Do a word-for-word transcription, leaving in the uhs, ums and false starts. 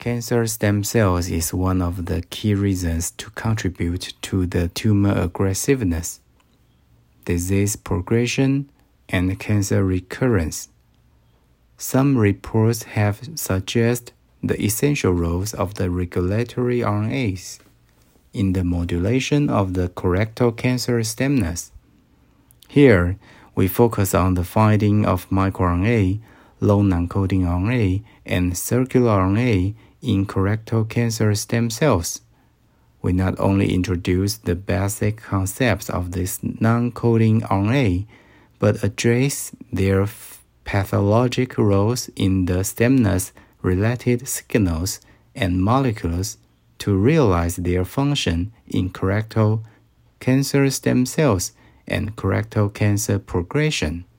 Cancer stem cells is one of the key reasons to contribute to the tumor aggressiveness, disease progression, and cancer recurrence. Some reports have suggested the essential roles of the regulatory R N As in the modulation of the colorectal cancer stemness. Here, we focus on the finding of microRNA, long non-coding R N A, and circular R N A in colorectal cancer stem cells. We not only introduce the basic concepts of this non-coding R N A, but address their pathologic roles in the stemness-related signals and molecules to realize their function in colorectal cancer stem cells and colorectal cancer progression.